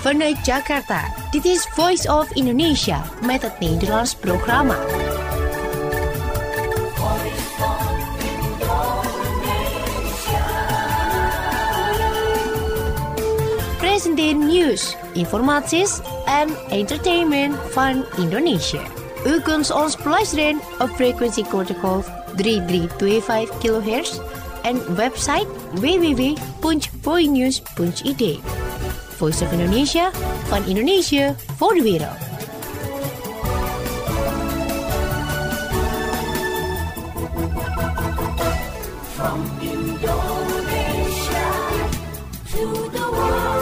Vanuit Jakarta, dit is Voice of Indonesia met het Nederlands programma. Presenteer nieuws, informaties en entertainment van Indonesië. U kunt ons beluisteren op frequentie kortgolf 3325 kHz en website www.voinews.id. Voice of Indonesia, van Indonesië voor de wereld. From Indonesia to the world.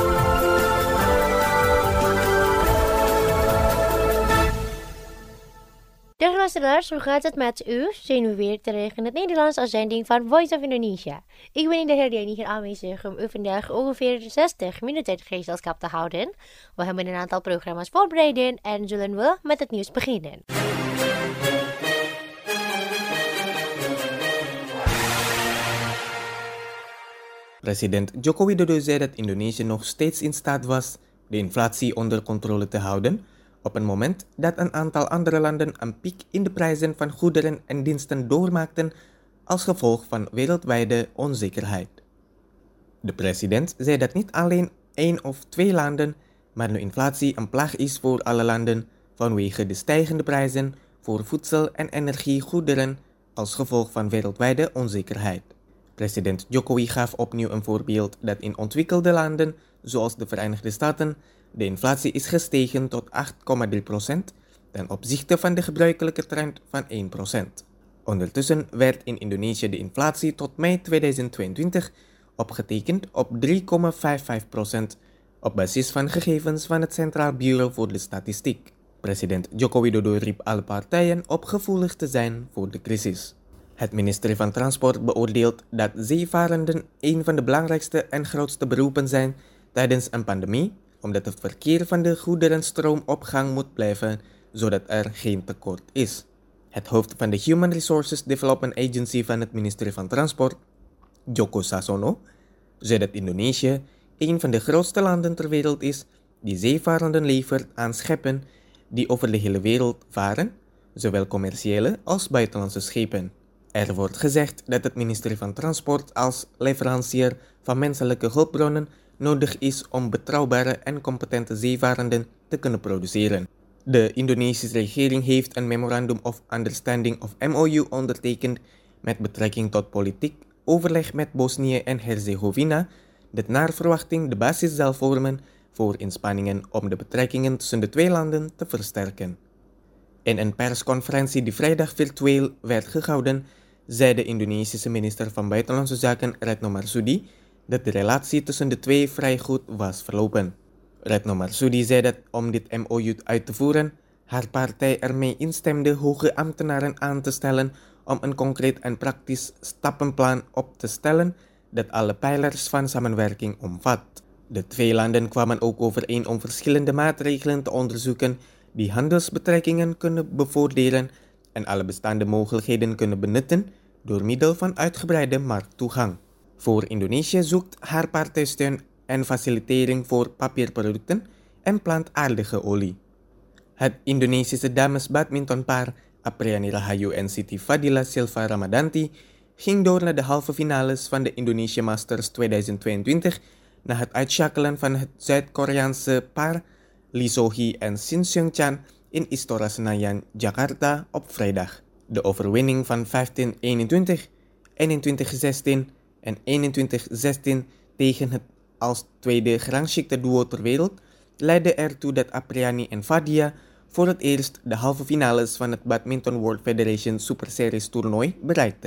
Dag luisteraars, hoe gaat het met u? Zijn we weer terug in het Nederlands uitzending van Voice of Indonesia. Ik ben in de herdenking hier aanwezig om u vandaag ongeveer 60 minuten gezelschap te houden. We hebben een aantal programma's voorbereid en zullen we met het nieuws beginnen. President Joko Widodo zei dat Indonesië nog steeds in staat was de inflatie onder controle te houden, op een moment dat een aantal andere landen een piek in de prijzen van goederen en diensten doormaakten als gevolg van wereldwijde onzekerheid. De president zei dat niet alleen 1 of 2 landen, maar de inflatie een plaag is voor alle landen vanwege de stijgende prijzen voor voedsel- en energiegoederen als gevolg van wereldwijde onzekerheid. President Jokowi gaf opnieuw een voorbeeld dat in ontwikkelde landen, zoals de Verenigde Staten, de inflatie is gestegen tot 8,3% ten opzichte van de gebruikelijke trend van 1%. Ondertussen werd in Indonesië de inflatie tot mei 2022 opgetekend op 3,55% op basis van gegevens van het Centraal Bureau voor de Statistiek. President Joko Widodo riep alle partijen op gevoelig te zijn voor de crisis. Het ministerie van Transport beoordeelt dat zeevarenden een van de belangrijkste en grootste beroepen zijn tijdens een pandemie, omdat het verkeer van de goederenstroom op gang moet blijven, zodat er geen tekort is. Het hoofd van de Human Resources Development Agency van het ministerie van Transport, Joko Sasono, zei dat Indonesië een van de grootste landen ter wereld is die zeevarenden levert aan schepen die over de hele wereld varen, zowel commerciële als buitenlandse schepen. Er wordt gezegd dat het ministerie van Transport als leverancier van menselijke hulpbronnen nodig is om betrouwbare en competente zeevarenden te kunnen produceren. De Indonesische regering heeft een Memorandum of Understanding of MOU ondertekend met betrekking tot politiek overleg met Bosnië en Herzegovina, dat naar verwachting de basis zal vormen voor inspanningen om de betrekkingen tussen de twee landen te versterken. In een persconferentie die vrijdag virtueel werd gehouden, zei de Indonesische minister van Buitenlandse Zaken Retno Marsudi dat de relatie tussen de twee vrij goed was verlopen. Retno Marsudi zei dat om dit MOU uit te voeren, haar partij ermee instemde hoge ambtenaren aan te stellen om een concreet en praktisch stappenplan op te stellen dat alle pijlers van samenwerking omvat. De twee landen kwamen ook overeen om verschillende maatregelen te onderzoeken die handelsbetrekkingen kunnen bevorderen en alle bestaande mogelijkheden kunnen benutten door middel van uitgebreide markttoegang. Voor Indonesië zoekt haar partij steun en facilitering voor papierproducten en plantaardige olie. Het Indonesische damesbadmintonpaar Apriani Rahayu en Siti Fadila Silva Ramadanti ging door naar de halve finales van de Indonesia Masters 2022 na het uitschakelen van het Zuid-Koreaanse paar Lee So-hee en Shin Seung-chan in Istora Senayan, Jakarta op vrijdag. De overwinning van 15-21, 21-16 en 21-16 tegen het als tweede gerangschikte duo ter wereld leidde ertoe dat Apriani en Fadia voor het eerst de halve finales van het Badminton World Federation Super Series toernooi bereikten.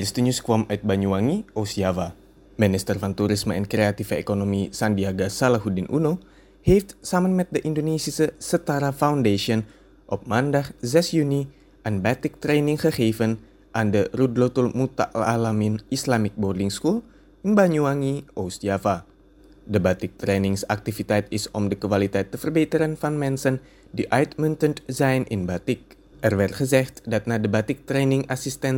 eerste nieuws kwam uit Banyuwangi, Oost-Java. Minister van Toerisme en Creatieve Economie Sandiaga Salahuddin Uno heeft samen met de Indonesische Setara Foundation op maandag 6 juni een batik training gegeven aan de Rudlotul Muta'al-Alamin Islamic Boarding School in Banyuwangi, Oost-Java. De batiktrainingsactiviteit is om de kwaliteit te verbeteren van mensen die uitmuntend zijn in batik. Er werd gezegd dat na de batiktraining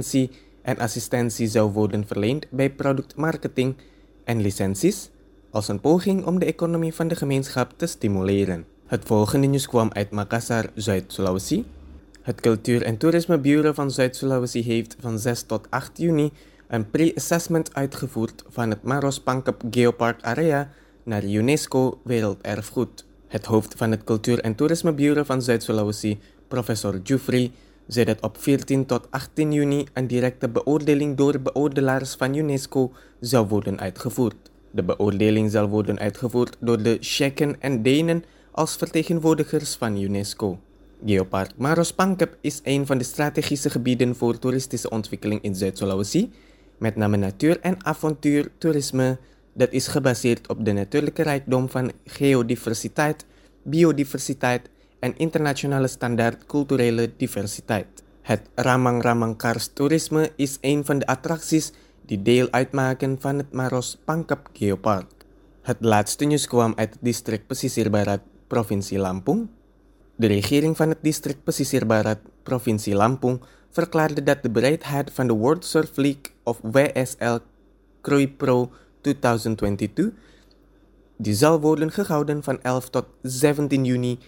assistentie zou worden verleend bij productmarketing en licenties, als een poging om de economie van de gemeenschap te stimuleren. Het volgende nieuws kwam uit Makassar, Zuid-Sulawesi. Het Cultuur- en Toerismebureau van Zuid-Sulawesi heeft van 6 tot 8 juni een pre-assessment uitgevoerd van het Maros Pangkep Geopark Area naar UNESCO Werelderfgoed. Het hoofd van het Cultuur- en Toerismebureau van Zuid-Sulawesi, professor Jufri, zei dat op 14 tot 18 juni een directe beoordeling door beoordelaars van UNESCO zou worden uitgevoerd. De beoordeling zal worden uitgevoerd door de Tsjechen en Denen als vertegenwoordigers van UNESCO. Geopark Maros Pangkep is een van de strategische gebieden voor toeristische ontwikkeling in Zuid-Sulawesi, met name natuur- en avontuurtoerisme, dat is gebaseerd op de natuurlijke rijkdom van geodiversiteit, biodiversiteit en internationale standaard culturele diversiteit. Het Ramang-Ramang karsttoerisme is een van de attracties die deel uitmaken van het Maros Pangkep Geopark. Het laatste nieuws kwam uit het district Pesisir Barat, provincie Lampung. De regering van het district Pesisir Barat, provincie Lampung, verklaarde dat de bereidheid van de World Surf League of WSL Krui Pro 2022, die zal worden gehouden van 11 tot 17 juni,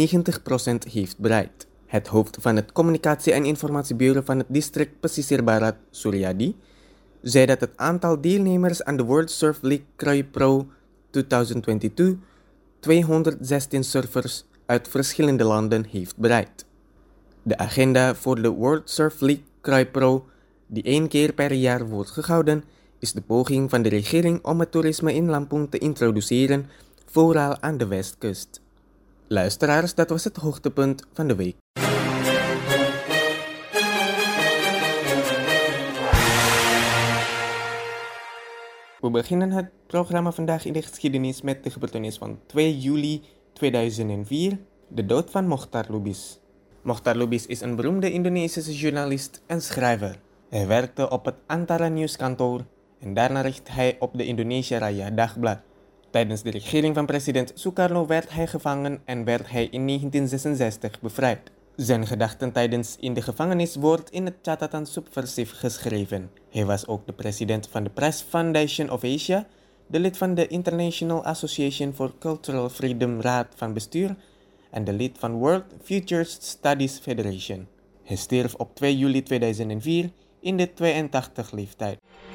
90% heeft bereikt. Het hoofd van het Communicatie- en Informatiebureau van het district Pesisir Barat, Suryadi, zei dat het aantal deelnemers aan de World Surf League Krui Pro 2022 216 surfers uit verschillende landen heeft bereikt. De agenda voor de World Surf League Krui Pro, die 1 keer per jaar wordt gehouden, is de poging van de regering om het toerisme in Lampung te introduceren, vooral aan de westkust. Luisteraars, dat was het hoogtepunt van de week. We beginnen het programma vandaag in de geschiedenis met de gebeurtenis van 2 juli 2004, de dood van Mochtar Lubis. Mochtar Lubis is een beroemde Indonesische journalist en schrijver. Hij werkte op het Antara Nieuwskantoor en daarna richt hij op de Indonesia Raya Dagblad. Tijdens de regering van president Sukarno werd hij gevangen en werd hij in 1966 bevrijd. Zijn gedachten tijdens in de gevangenis wordt in het catatan subversief geschreven. Hij was ook de president van de Press Foundation of Asia, de lid van de International Association for Cultural Freedom Raad van Bestuur en de lid van World Futures Studies Federation. Hij stierf op 2 juli 2004 in de 82 leeftijd.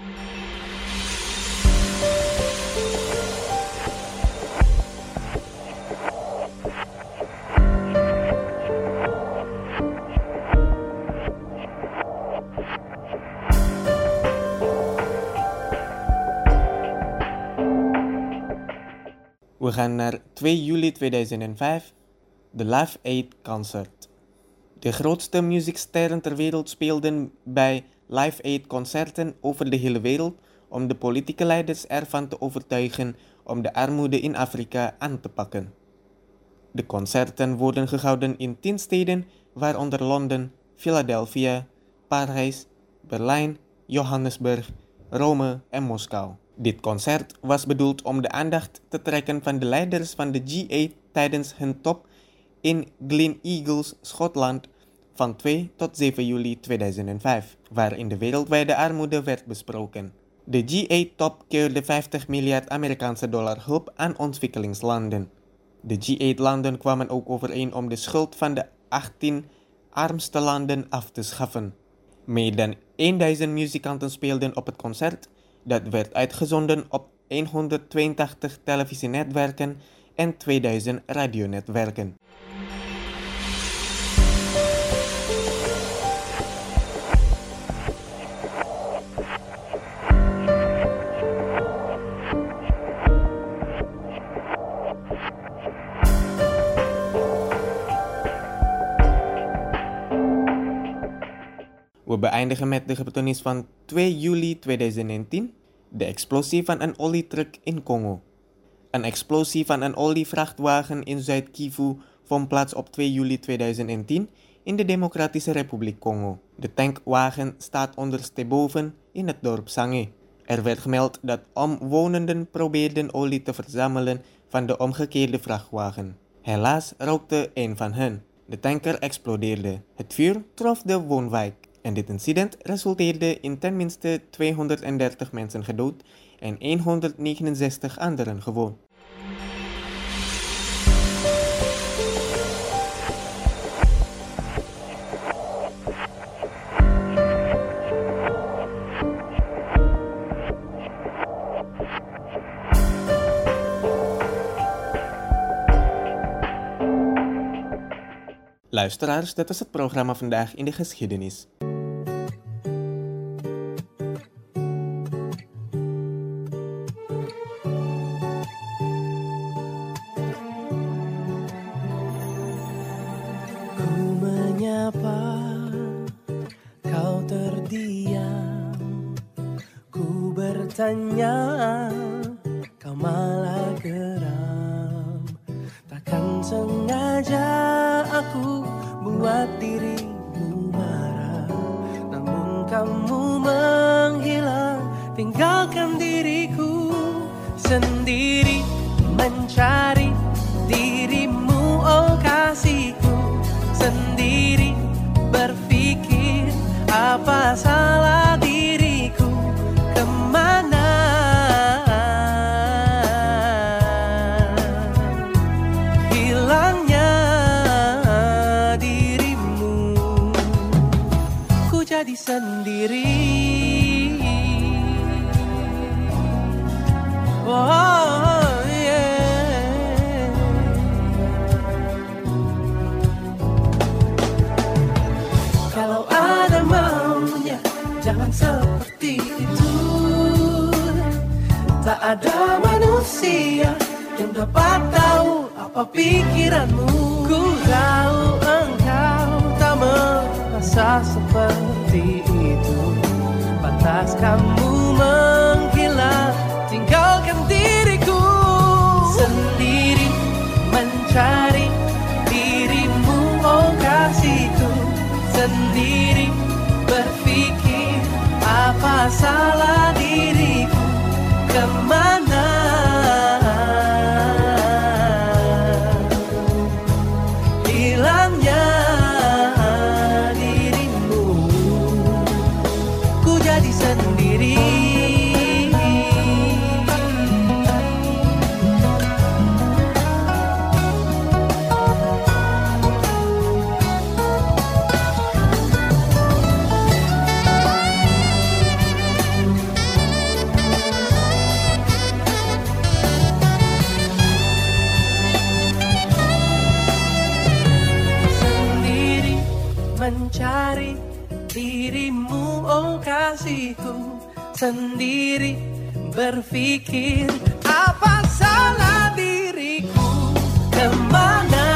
We gaan naar 2 juli 2005, de Live Aid Concert. De grootste muzieksterren ter wereld speelden bij Live Aid concerten over de hele wereld om de politieke leiders ervan te overtuigen om de armoede in Afrika aan te pakken. De concerten worden gehouden in 10 steden, waaronder Londen, Philadelphia, Parijs, Berlijn, Johannesburg, Rome en Moskou. Dit concert was bedoeld om de aandacht te trekken van de leiders van de G8 tijdens hun top in Glen Eagles, Schotland, van 2 tot 7 juli 2005, waarin de wereldwijde armoede werd besproken. De G8-top keurde 50 miljard Amerikaanse dollar hulp aan ontwikkelingslanden. De G8-landen kwamen ook overeen om de schuld van de 18 armste landen af te schaffen. Meer dan 1000 muzikanten speelden op het concert, dat werd uitgezonden op 182 televisienetwerken en 2000 radionetwerken. We beëindigen met de gebeurtenis van 2 juli 2019, de explosie van een olietruck in Congo. Een explosie van een olievrachtwagen in Zuid-Kivu vond plaats op 2 juli 2010 in de Democratische Republiek Congo. De tankwagen staat ondersteboven in het dorp Sange. Er werd gemeld dat omwonenden probeerden olie te verzamelen van de omgekeerde vrachtwagen. Helaas rookte een van hen. De tanker explodeerde. Het vuur trof de woonwijk. En dit incident resulteerde in tenminste 230 mensen gedood en 169 anderen gewond. Luisteraars, dat is het programma Vandaag in de Geschiedenis. Ku menyapa, kau terdiam. Ku bertanya, kau malah geram. Takkan sengaja aku buat dirimu marah, namun kamu menghilang, tinggalkan diriku sendiri mencari dirimu, oh kasihku. Sendiri berpikir apa salah diriku, kemana hilangnya dirimu. Ku jadi sendiri. Oh yeah. Kalau ada maunya, jangan seperti itu. Tak ada manusia yang dapat tahu apa pikiranmu. Ku tahu engkau tak merasa seperti itu. Pantas kamu menghilang, tinggalkan diriku sendiri mencari dirimu, oh kasihku. Sendiri berpikir apa salah diriku, kemana hilangnya dirimu. Ku jadi sendiri. Mencari dirimu, oh kasihku. Sendiri berpikir apa salah diriku, kemana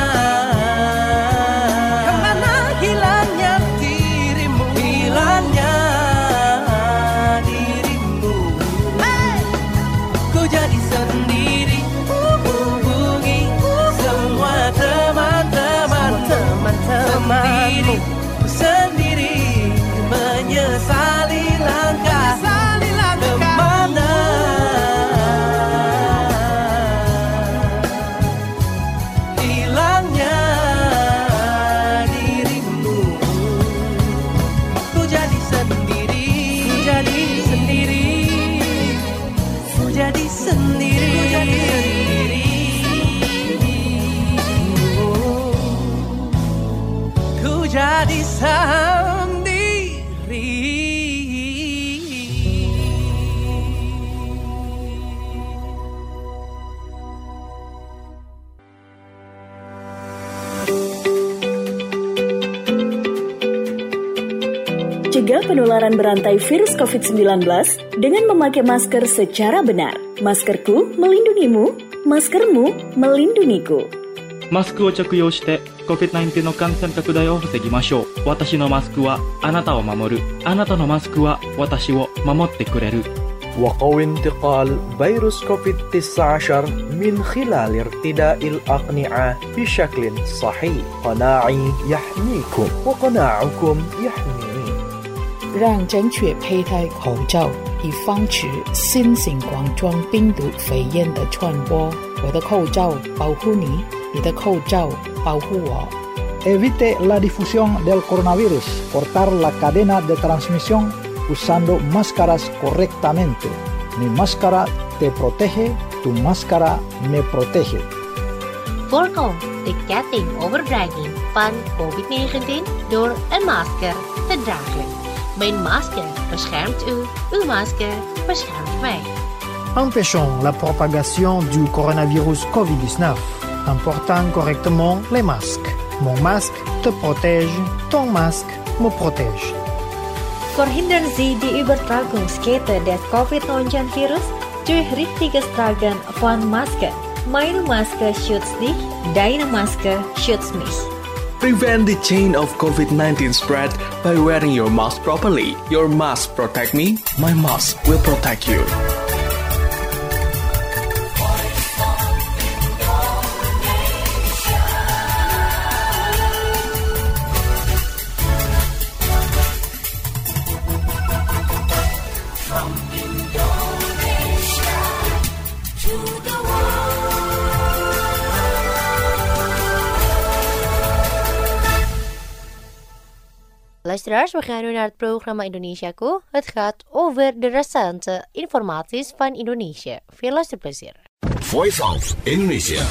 hilangnya dirimu, hilangnya dirimu. Ku jadi sendiri, hubungi semua teman-temanmu. Sendiri menyesali langkah, kemana hilangnya dirimu. Ku jadi sendiri, ku jadi sendiri, ku jadi sendiri, ku jadi sendiri. Ku jadi sendiri. Cegah penularan berantai virus COVID-19 dengan memakai masker secara benar. Maskerku melindungimu, maskermu melindungiku. マスクを着用して COVID-19 の感染拡大を防ぎましょう。私のマスクはあなたを守る。あなたのマスクは私を守ってくれる。 وقوي انتقال فيروس كوفيد-19 من خلال ارتداء الأقنعة بشكل صحيح. قناعي يحميكم وقناعكم يحميني. 让正确佩戴口罩，以防止新型冠状病毒肺炎的传播。我的口罩保护你，你的口罩保护我。 Evite la difusión del coronavirus. Cortar la cadena de transmisión usando máscaras correctamente. Mi máscara te protege, tu máscara me protege. Voorkom de kettingoverdraging van COVID-19 door een masker te dragen. Mijn masker beschermt u, uw masker beschermt mij. Empêchons la propagation du coronavirus COVID-19 en portant correctement les masques. Mon masque te protège, ton masque me protège. Verhindern Sie die Übertragungskette des Covid-19-Virus durch richtiges Tragen von Maske. Meine Maske schützt dich, deine Maske schützt mich. Prevent the chain of COVID-19 spread by wearing your mask properly. Your mask protect me, my mask will protect you. Luisteraars, we gaan nu naar het programma Indonesiaku. Het gaat over de recente informaties van Indonesië. Veel luisterplezier. Voice of Indonesia.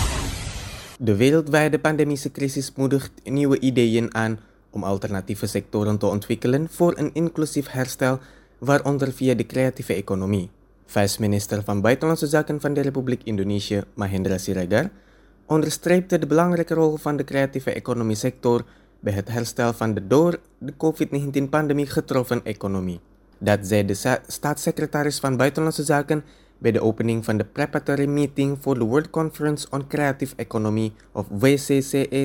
De wereldwijde pandemische crisis moedigt nieuwe ideeën aan om alternatieve sectoren te ontwikkelen voor een inclusief herstel, waaronder via de creatieve economie. Vice-minister van Buitenlandse Zaken van de Republiek Indonesië, Mahendra Siregar, onderstreepte de belangrijke rol van de creatieve economiesector bij het herstel van de door de COVID-19-pandemie getroffen economie. Dat zei de staatssecretaris van Buitenlandse Zaken bij de opening van de preparatory meeting voor de World Conference on Creative Economy of WCCE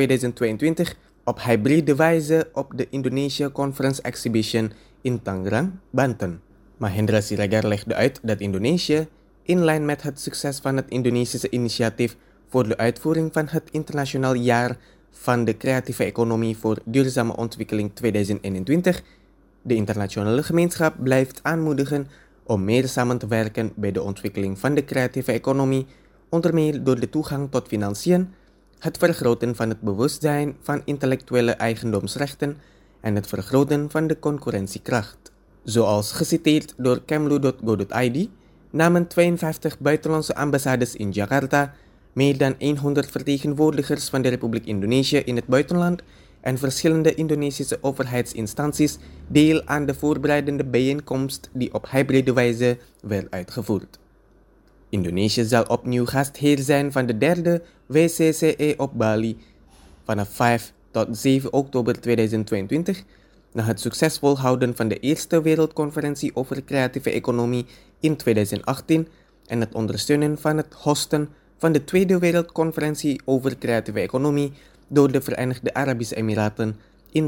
2022 op hybride wijze op de Indonesia Conference Exhibition in Tangerang, Banten. Mahendra Siregar legde uit dat Indonesië, in lijn met het succes van het Indonesische initiatief voor de uitvoering van het Internationaal Jaar van de Creatieve Economie voor Duurzame Ontwikkeling 2021, de internationale gemeenschap blijft aanmoedigen om meer samen te werken bij de ontwikkeling van de creatieve economie, onder meer door de toegang tot financiën, het vergroten van het bewustzijn van intellectuele eigendomsrechten en het vergroten van de concurrentiekracht. Zoals geciteerd door kemlu.go.id namen 52 buitenlandse ambassades in Jakarta, meer dan 100 vertegenwoordigers van de Republiek Indonesië in het buitenland en verschillende Indonesische overheidsinstanties deel aan de voorbereidende bijeenkomst die op hybride wijze werd uitgevoerd. Indonesië zal opnieuw gastheer zijn van de derde WCCE op Bali vanaf 5 tot 7 oktober 2022, na het succesvol houden van de eerste wereldconferentie over creatieve economie in 2018 en het ondersteunen van het hosten van de tweede wereldconferentie over creatieve economie door de Verenigde Arabische Emiraten in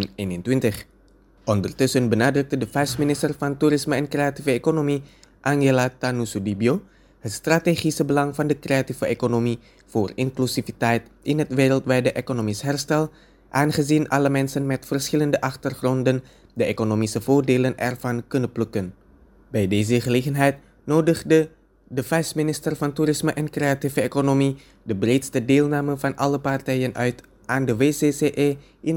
2021. Ondertussen benadrukte de vice-minister van Toerisme en Creatieve Economie, Angela Tanusudibio, het strategische belang van de creatieve economie voor inclusiviteit in het wereldwijde economisch herstel, aangezien alle mensen met verschillende achtergronden de economische voordelen ervan kunnen plukken. Bij deze gelegenheid nodigde de vice-minister van Toerisme en Creatieve Economie de breedste deelname van alle partijen uit aan de WCCE in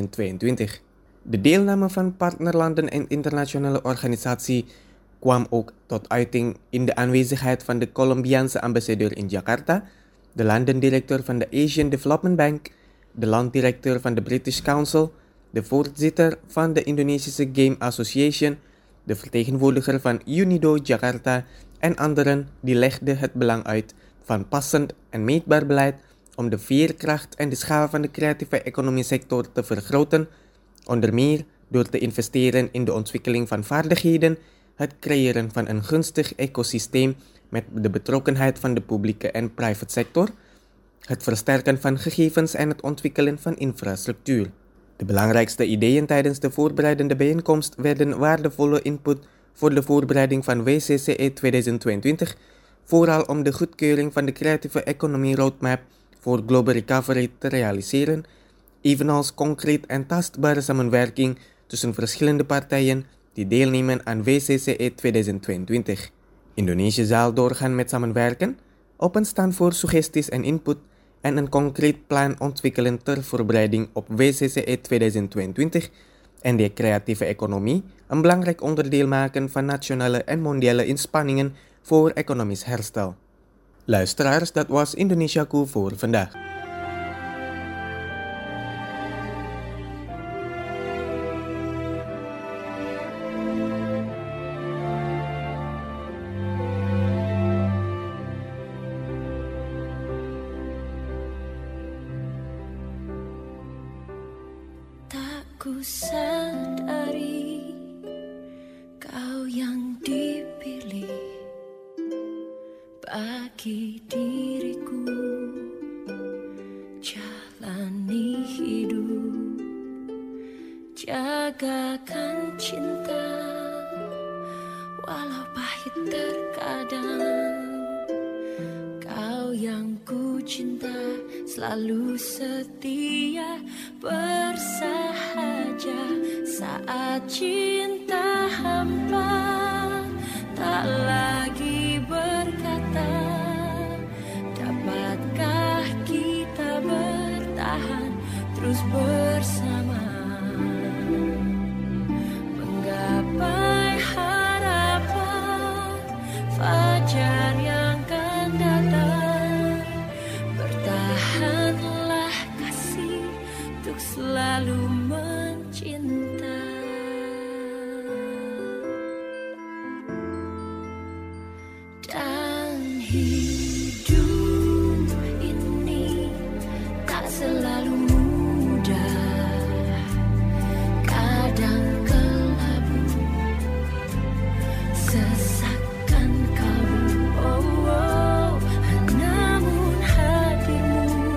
2022. De deelname van partnerlanden en internationale organisaties kwam ook tot uiting in de aanwezigheid van de Colombiaanse ambassadeur in Jakarta, de landendirecteur van de Asian Development Bank, de landdirecteur van de British Council, de voorzitter van de Indonesische Game Association, de vertegenwoordiger van UNIDO Jakarta en anderen die legden het belang uit van passend en meetbaar beleid om de veerkracht en de schaal van de creatieve economiesector te vergroten, onder meer door te investeren in de ontwikkeling van vaardigheden, het creëren van een gunstig ecosysteem met de betrokkenheid van de publieke en private sector, het versterken van gegevens en het ontwikkelen van infrastructuur. De belangrijkste ideeën tijdens de voorbereidende bijeenkomst werden waardevolle input voor de voorbereiding van WCCE 2022, vooral om de goedkeuring van de Creatieve Economy Roadmap voor Global Recovery te realiseren, evenals concreet en tastbare samenwerking tussen verschillende partijen die deelnemen aan WCCE 2022. Indonesië zal doorgaan met samenwerken, openstaan voor suggesties en input en een concreet plan ontwikkelen ter voorbereiding op WCCE 2022 en de creatieve economie een belangrijk onderdeel maken van nationale en mondiale inspanningen voor economisch herstel. Luisteraars, dat was Indonesiaku voor vandaag. Ku sadari kau yang dipilih bagi diriku, jalani hidup, jagakan cinta walau pahit terkadang. Kau yang ku cinta selalu setia bersahaja saat cinta hampa, tak lagi berkata dapatkah kita bertahan terus bersama, menggapai harapan fajar yang akan datang. Bertahanlah kasih untuk selalu mencinta. Dan hidup ini tak selalu mudah, kadang kelabu, sesakan kalbu, namun hadirmu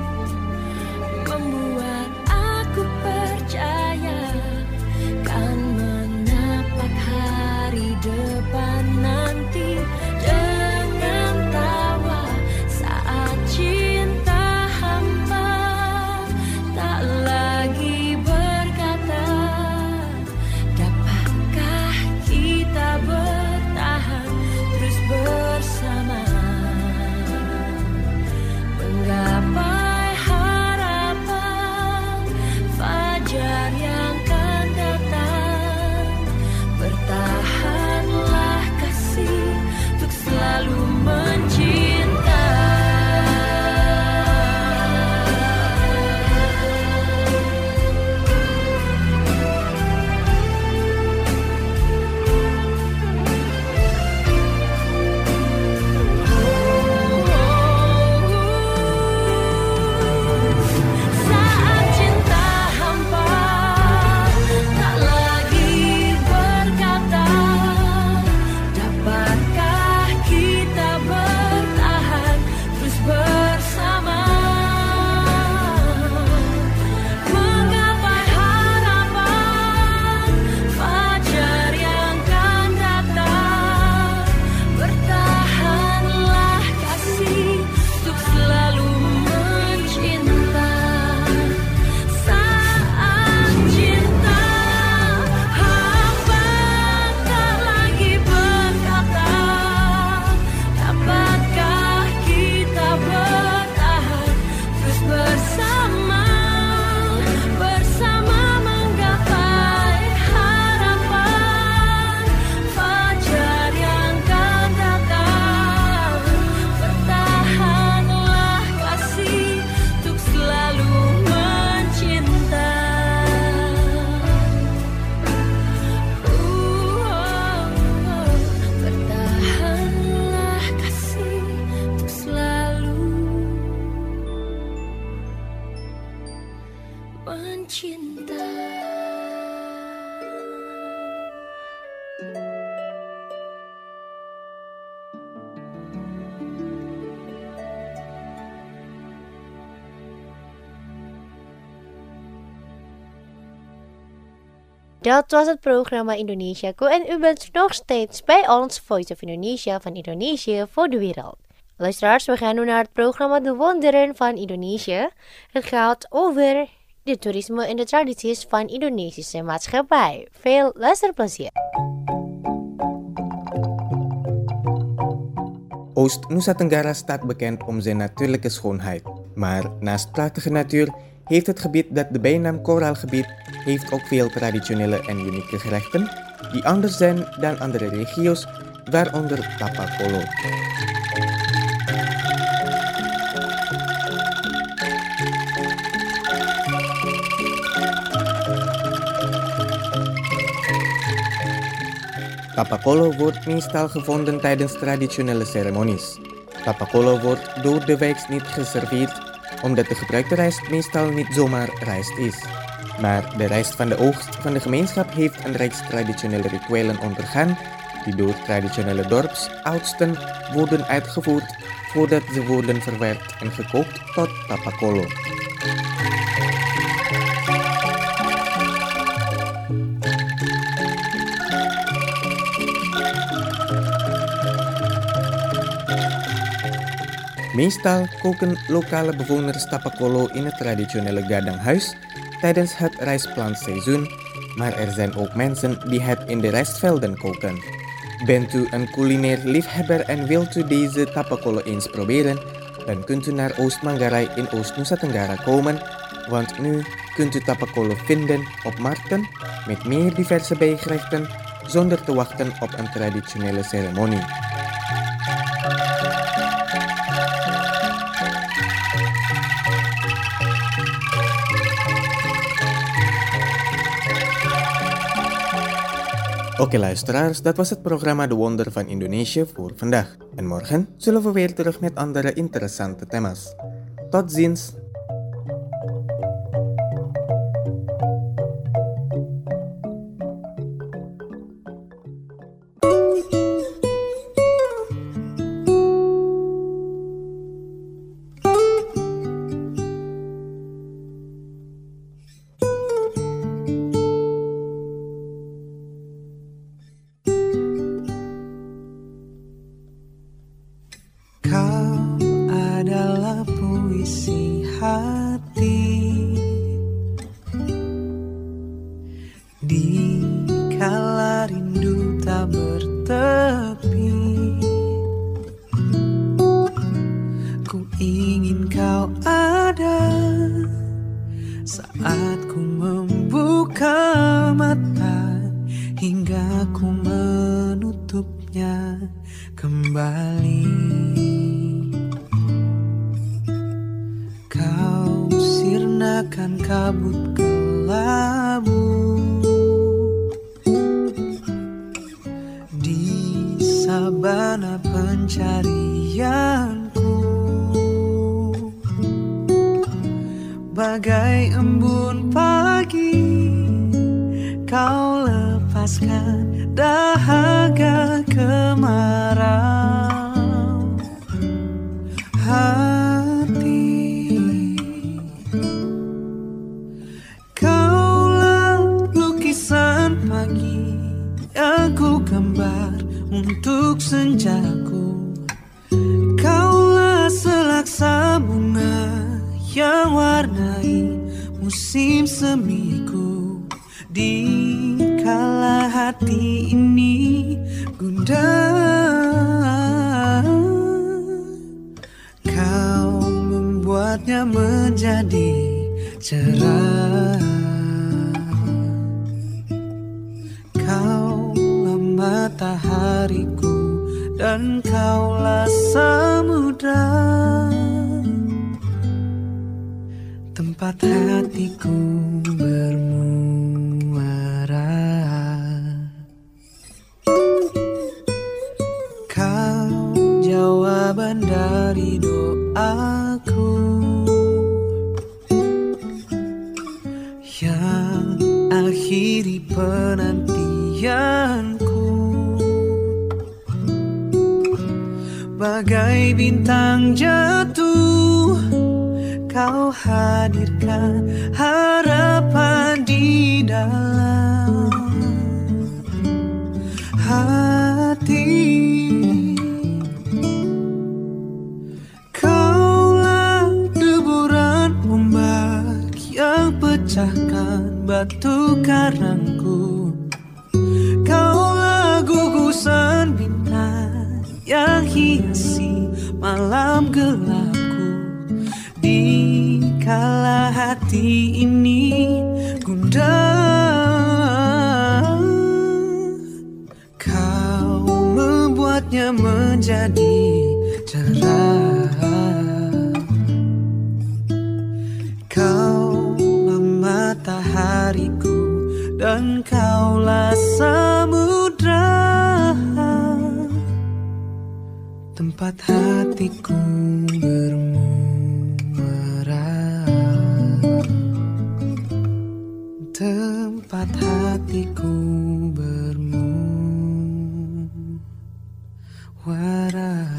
membuat aku percaya kan menapak hari depan nanti dengan tawa saat cinta hampa, tak lagi berkata dapatkah kita bertahan terus bersama, menggapai harapan fajar yang akan datang. Bertahanlah kasih untuk selalu mencinta. Saat cinta hampa, tak lagi berkata dapatkah kita bertahan terus bersama, menggapai harapan fajar yang akan datang. Bertahanlah kasih untuk selalu mencinta. Saat cinta hampa, tak lagi berkata dapatkah kita bertahan terus bersama, bersama menggapai harapan fajar yang akan datang. Bertahanlah kasih untuk selalu mencinta. Bertahanlah kasih untuk selalu mencinta. Dat was het programma Indonesiaku en u bent nog steeds bij ons Voice of Indonesia van Indonesië voor de wereld. Luisteraars, we gaan nu naar het programma De Wonderen van Indonesië. Het gaat over de toerisme en de tradities van Indonesische maatschappij. Veel luisterplezier. Oost-Nusa Tenggara staat bekend om zijn natuurlijke schoonheid. Maar naast prachtige natuur heeft het gebied dat de bijnaam Koraalgebied heeft ook veel traditionele en unieke gerechten die anders zijn dan andere regio's, waaronder Tapakolo. Tapakolo wordt meestal gevonden tijdens traditionele ceremonies. Tapakolo wordt door de wijks niet geserveerd, omdat de gebruikte rijst meestal niet zomaar rijst is. Maar de rijst van de oogst van de gemeenschap heeft een reeks traditionele rituelen ondergaan, die door traditionele dorpsoudsten worden uitgevoerd voordat ze worden verwerkt en gekookt tot tapakolo. Meestal koken lokale bewoners tapakolo in het traditionele gadanghuis tijdens het rijstplantseizoen, maar er zijn ook mensen die het in de rijstvelden koken. Bent u een culinair liefhebber en wilt u deze tapakolo eens proberen, dan kunt u naar Oost-Manggarai in Oost-Nusa Tenggara komen, want nu kunt u tapakolo vinden op markten met meer diverse bijgerechten zonder te wachten op een traditionele ceremonie. Oké luisteraars, dat was het programma De Wonder van Indonesië voor vandaag. En morgen zullen we weer terug met andere interessante thema's. Tot ziens! Bagai embun pagi, kau lepaskan dahaga kemarau hati. Kaulah lukisan pagi yang ku gambar untuk senjaku. Kaulah selaksa bunga yang warnai musim semiku. Di kala hati ini gundah, kau membuatnya menjadi cerah. Kaulah matahariku dan kaulah samudra, tempat hatiku bermuara. Kau jawaban dari doaku yang akhiri penantianku. Bagai bintang jatuh, kau hadirkan harapan di dalam hati. Kaulah deburan ombak yang pecahkan batu karangku. Kaulah gugusan bintang yang hiasi malam gelapku. Di kala hati ini gundah, kau membuatnya menjadi cerah. Kaulah matahariku dan kaulah samudra, tempat hatiku bermuara, tempat hatiku bermuara.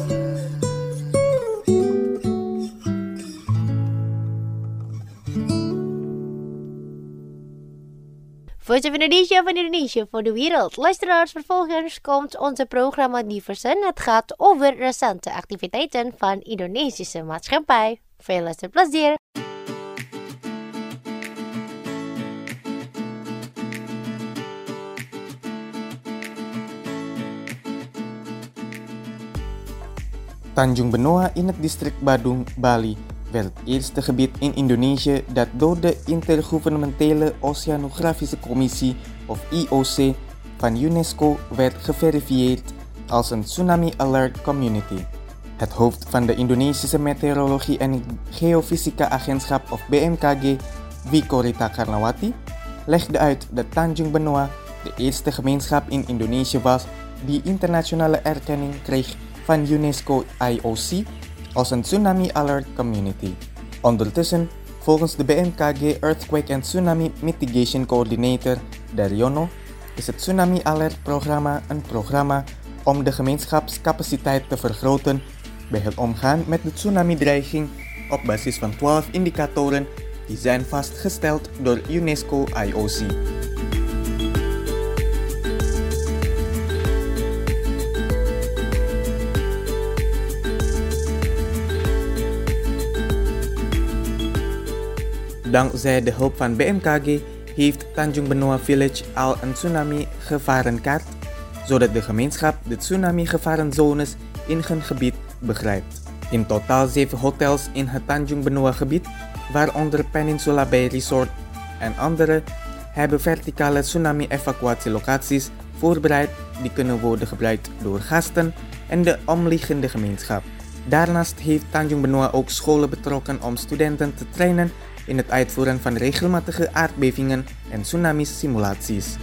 Voice of Indonesia van Indonesia voor de wereld. Luisteraars, vervolgens komt onze programma Diversen. Het gaat over recente activiteiten van Indonesische maatschappij. Veel luisterplezier! Tanjung Benoa in het district Badung, Bali, werd het eerste gebied in Indonesië dat door de Intergouvernementele Oceanografische Commissie, of IOC, van UNESCO werd geverifieerd als een Tsunami Alert Community. Het hoofd van de Indonesische Meteorologie en Geofysica Agentschap, of BMKG, Wiko Rita Karnawati, legde uit dat Tanjung Benoa de eerste gemeenschap in Indonesië was die internationale erkenning kreeg van UNESCO IOC als een Tsunami Alert Community. Ondertussen, volgens de BMKG Earthquake and Tsunami Mitigation Coordinator Daryono, is het Tsunami Alert programma een programma om de gemeenschapscapaciteit te vergroten bij het omgaan met de tsunami-dreiging op basis van 12 indicatoren die zijn vastgesteld door UNESCO IOC. Dankzij de hulp van BMKG heeft Tanjung Benoa Village al een tsunami-gevarenkaart, zodat de gemeenschap de tsunami-gevarenzones in hun gebied begrijpt. In totaal 7 hotels in het Tanjung Benoa gebied, waaronder Peninsula Bay Resort en andere, hebben verticale tsunami-evacuatielocaties voorbereid die kunnen worden gebruikt door gasten en de omliggende gemeenschap. Daarnaast heeft Tanjung Benoa ook scholen betrokken om studenten te trainen in het uitvoeren van regelmatige aardbevingen en tsunami-simulaties.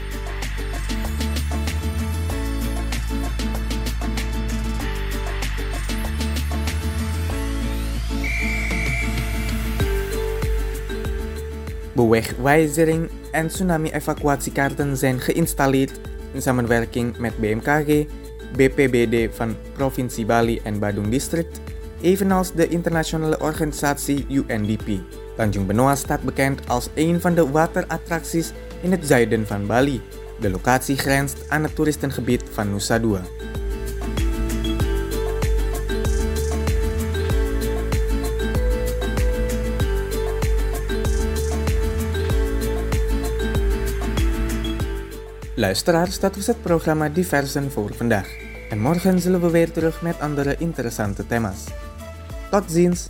Bewegwijzering en tsunami-evacuatiekaarten zijn geïnstalleerd in samenwerking met BMKG, BPBD van provincie Bali en Badung District, evenals de internationale organisatie UNDP. Tanjung Benoa staat bekend als een van de waterattracties in het zuiden van Bali. De locatie grenst aan het toeristengebied van Nusa Dua. Luisteraars, dat was het programma Diversen voor vandaag. En morgen zullen we weer terug met andere interessante thema's. Tot ziens!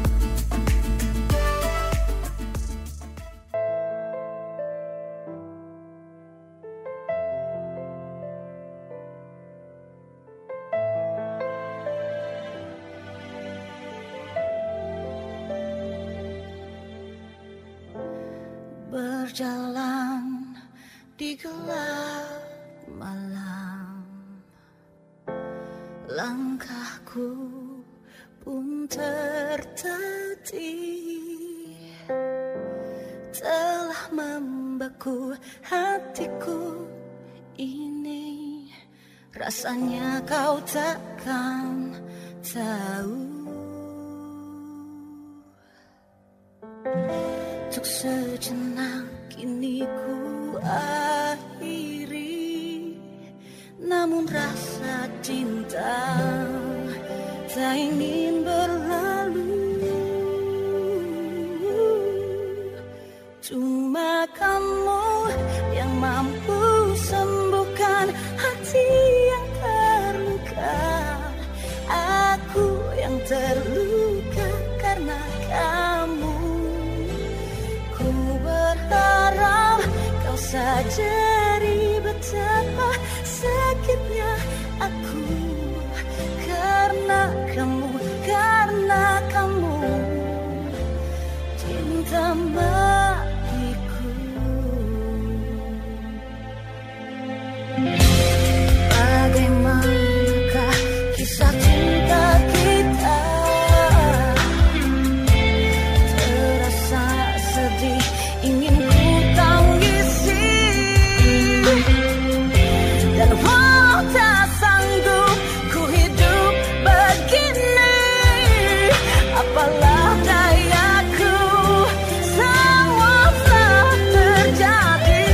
Berjalan di gelap malam, langkahku pun tertatih, telah membeku hatiku ini, rasanya kau takkan tahu. Untuk sejenak kini ku akhiri Namun rasa cinta tak ingin berlalu. Cuma kamu yang mampu sembuhkan hati yang terluka. Aku yang terluka karena kamu. Ku berharap kau sadari betapa sakitnya aku karena kamu, cinta matiku. Bagaimanakah kisah cinta kita? Terasa sedih, ingin ku tangisi. Dan walau tak sanggup ku hidup begini, apalah dayaku, semua telah terjadi.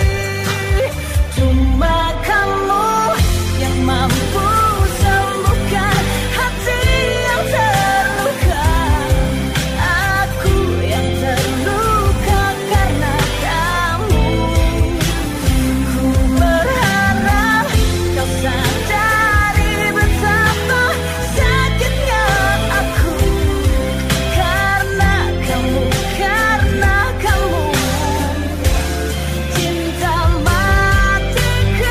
Cuma kamu yang mampu sembuhkan hati yang terluka. Aku yang terluka karena kamu. Ku berharap kau sadari betapa sakitnya aku karena kamu, cinta matiku.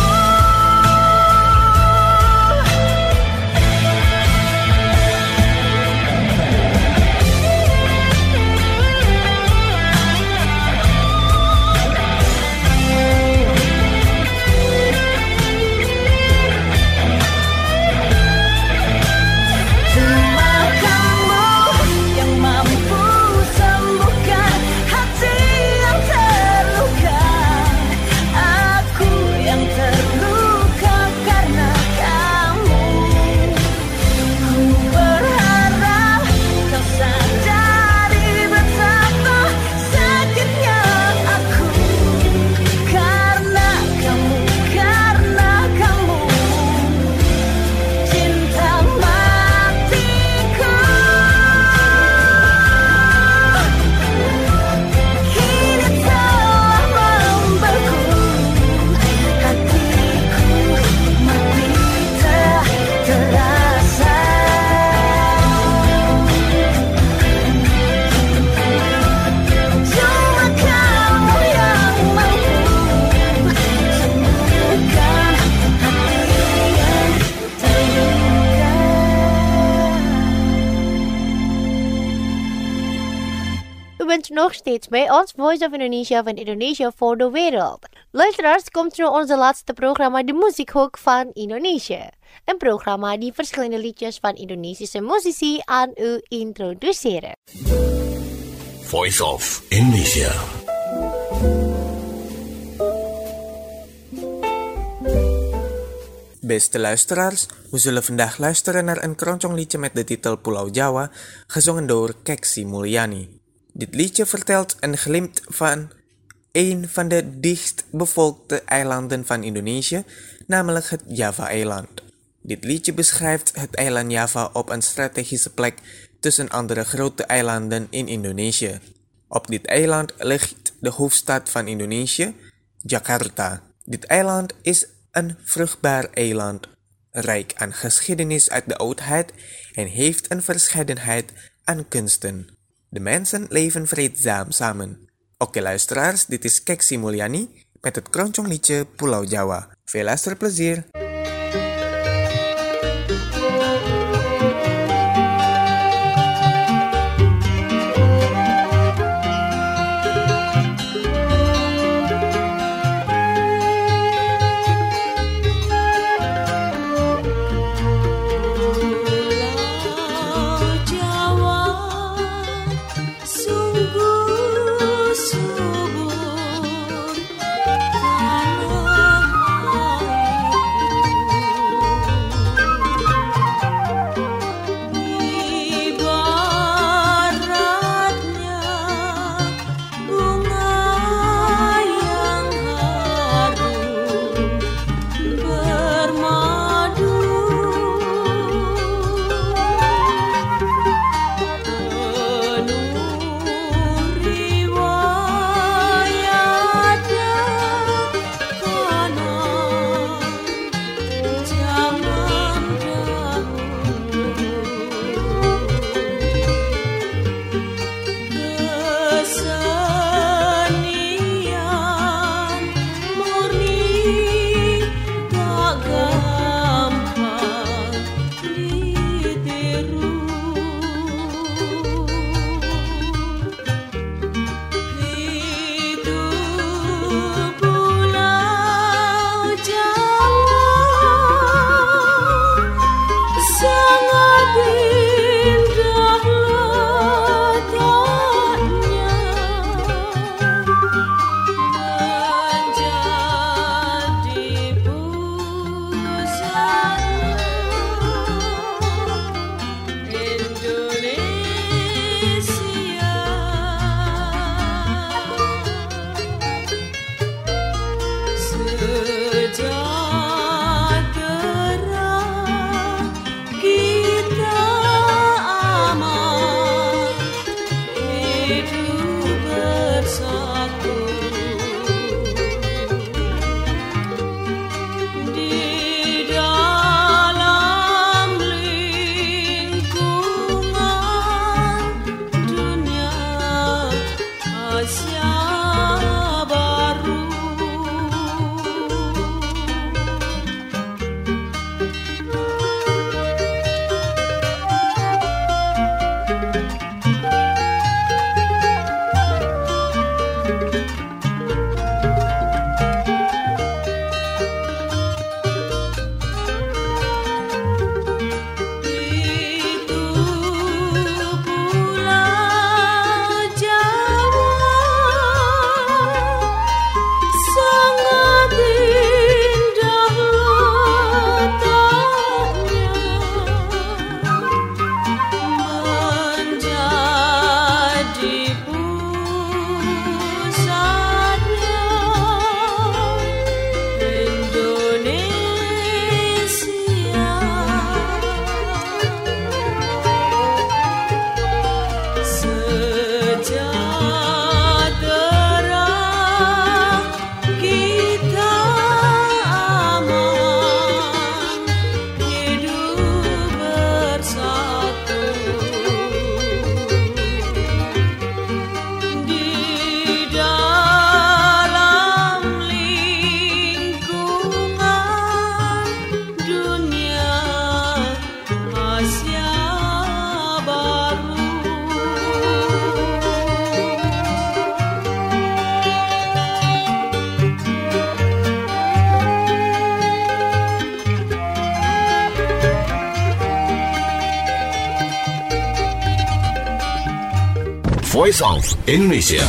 Cuma kamu yang mampu sembuhkan hati yang terluka. Aku yang terluka karena kamu. Ku berharap kau sadari betapa sakitnya aku karena kamu, cinta matiku. Kini telah membeku, hatiku mati tak terasa. Cuma kamu yang mampu sembuhkan hati yang terluka. U bent nog steeds bij ons Voice of Indonesia van Indonesia voor de wereld. Luisteraars, komt nu onze laatste programma De Muziekhoek van Indonesië. Een programma die verschillende liedjes van Indonesische muzici aan u introduceren. Voice of Indonesia. Beste luisteraars, we zullen vandaag luisteren naar een kroncong-liedje met de titel Pulau Jawa, gezongen door Keksi Mulyani. Dit liedje vertelt een glimp van een van de dichtbevolkte eilanden van Indonesië, namelijk het Java-eiland. Dit liedje beschrijft het eiland Java op een strategische plek tussen andere grote eilanden in Indonesië. Op dit eiland ligt de hoofdstad van Indonesië, Jakarta. Dit eiland is een vruchtbaar eiland, rijk aan geschiedenis uit de oudheid en heeft een verscheidenheid aan kunsten. De mensen leven vreedzaam samen. Oké luisteraars, dit is Keksi Mulyani met het kroncong liedje Pulau Jawa. Veel luisterplezier! Subur tanah air Voice of Indonesia.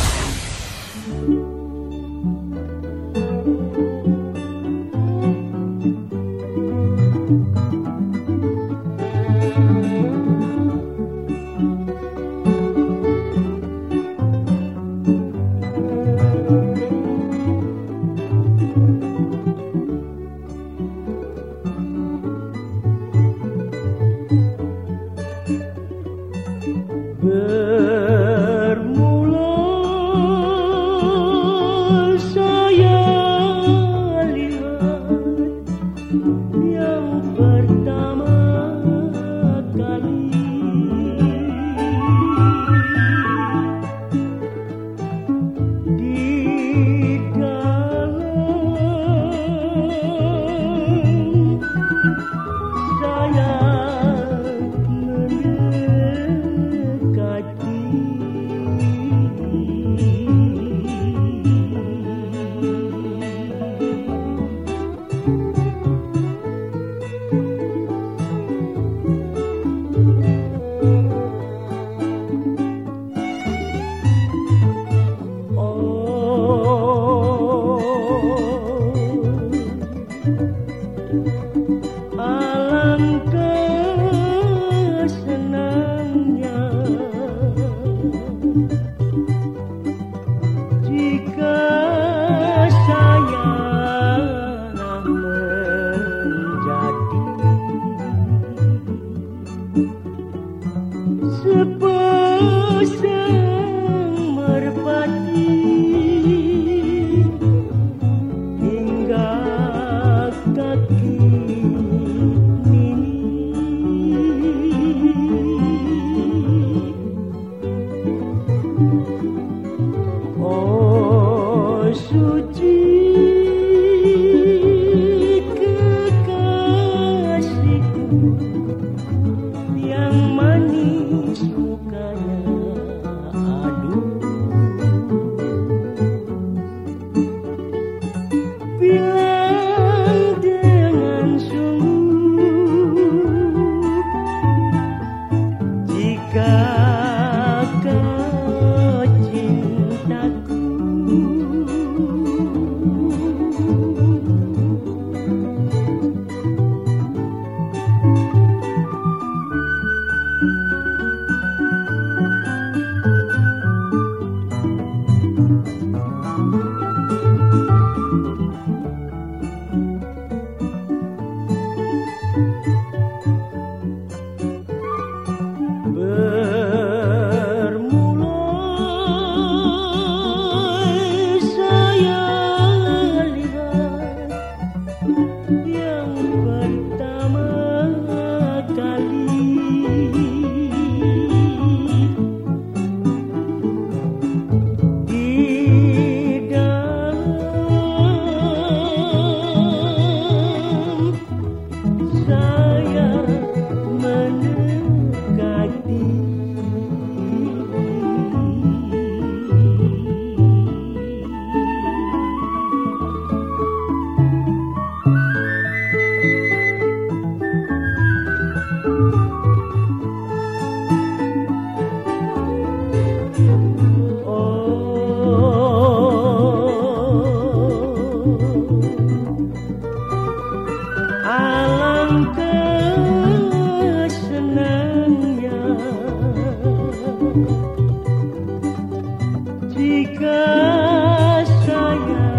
Jika saya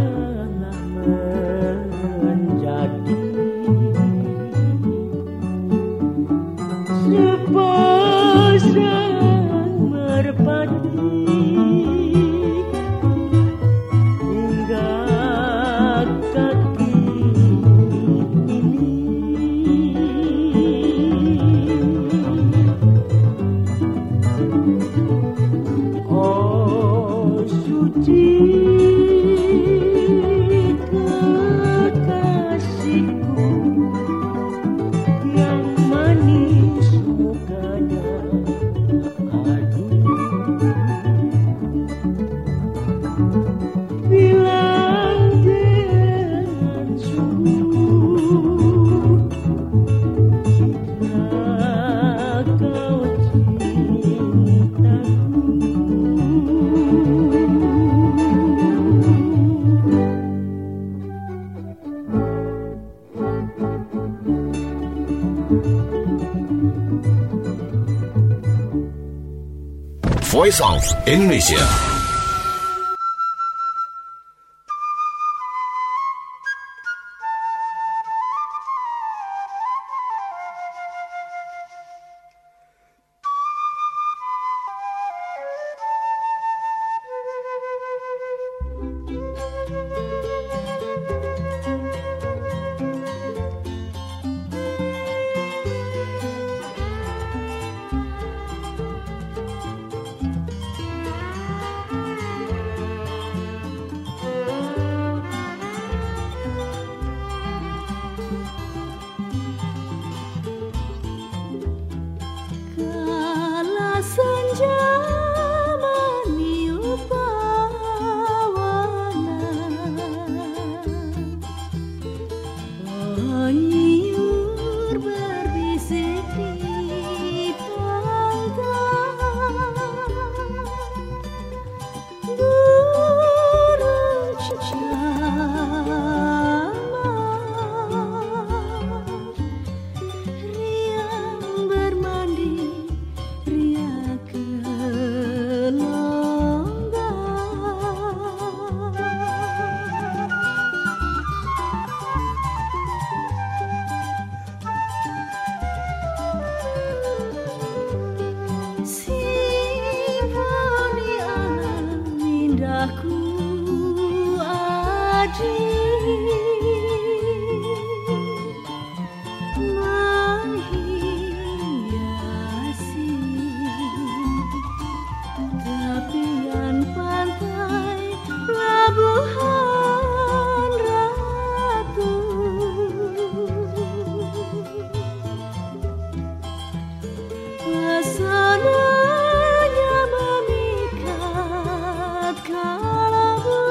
menjadi sepasang merpati hingga kaki ini, oh suci kekasihku yang manis mukanya, aduh bilang dengan sungguh jika kau Voice of Indonesia. Kala senja meniup awana, liur berbisik di pantai, burung camar riang bermandi riak gelonggang. Simfoni alam indahku menghiasi tepian pantai Pelabuhan Ratu. Pesananya memikat kalbu,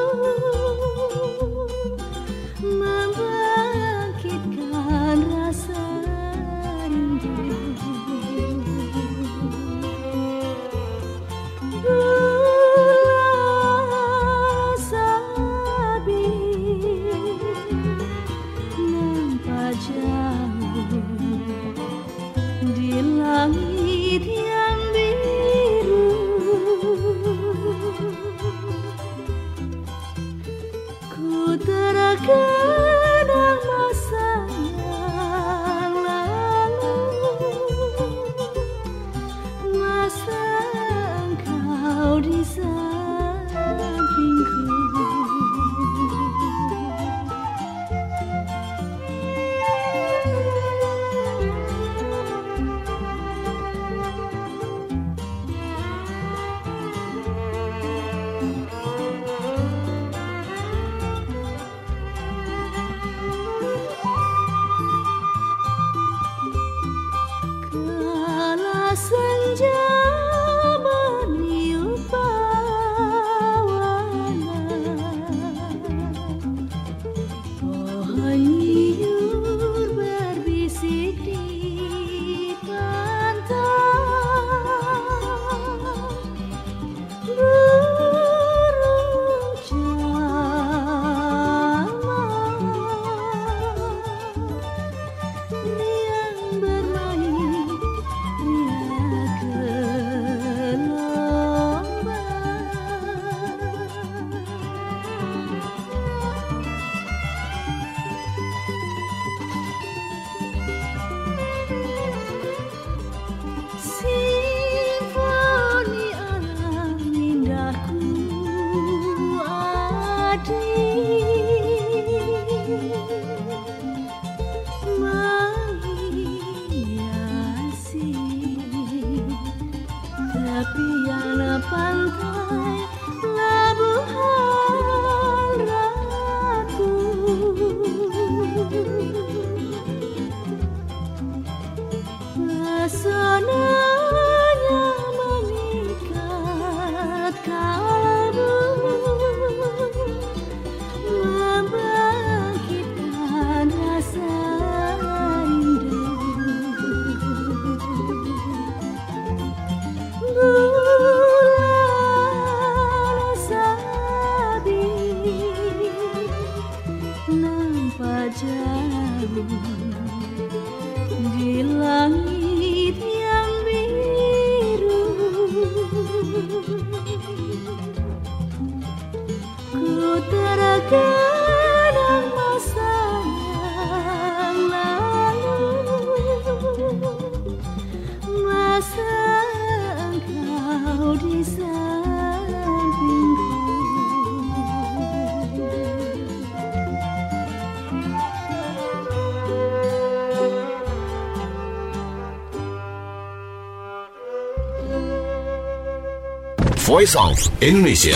membangkitkan rasa rindu. Bulan sabit nampak jauh di langit yang biru. Ku terkenang masa yang lalu, masa engkau di sampingku. Kala senja meniup tepian pantai Labuhan Ratu. Pesonanya mengikat kalbu, membangkitkan rasa rindu. Bulan sabit nampak jauh di langit yang biru. Ku terkenang masa yang lalu, masa engkau di sampingku. Voice of Indonesia.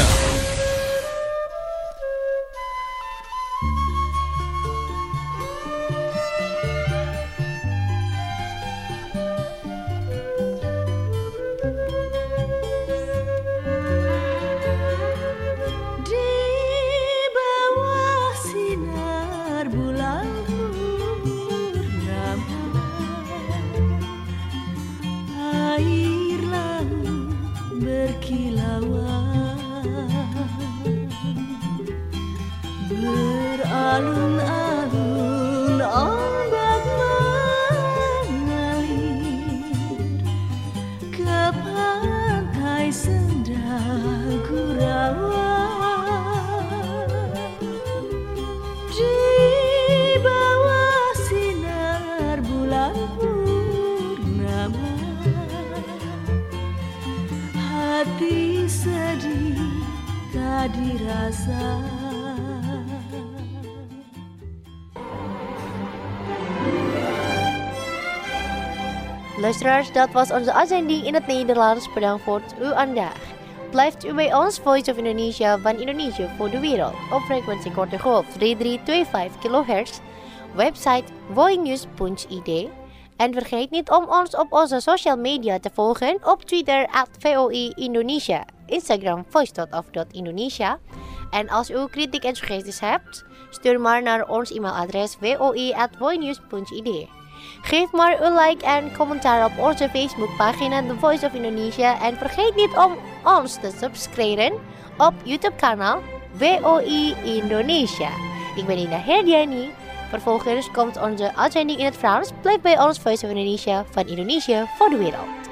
Di bawah sinar bulan purnama, air laut berkilauan, beralun-alun ombak mengalir ke pantai Senda Gurauan. Di bawah sinar bulan purnama, hati sedih tak dirasa. Luisteraars, dat was onze uitzending in het Nederlands. Bedankt voor uw aandacht. Blijft u bij ons, Voice of Indonesia van Indonesië voor de wereld. Op frequentie korte golf 3325 kHz. Website voinews.id. En vergeet niet om ons op onze social media te volgen. Op Twitter @VOI Indonesia. Instagram voice.of.indonesia. En als u kritiek en suggesties hebt, stuur maar naar ons e-mailadres voi@voinews.id. Geef maar een like en commentaar op onze Facebookpagina The Voice of Indonesia. En vergeet niet om ons te subscriben op YouTube-kanaal VOI Indonesia. Ik ben Ida Herdiani. Vervolgens komt onze uitzending in het Frans. Blijf bij ons Voice of Indonesia van Indonesië voor de wereld.